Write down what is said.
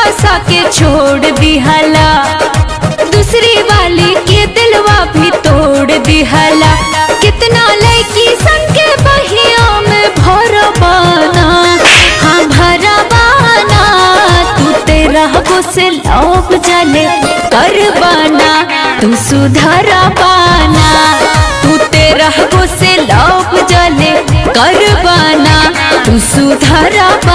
फंसा के छोड़ दिहला, दूसरी वाली के दिलवा भी तोड़ दिहला। कितना लड़की सन के बहिया में भरबाना, हाँ भरबाना। तू तेरा से लौप जले करबाना, तू सुधरबाना। तू तेरा से लौप जले करबाना, तू सुधरबाना।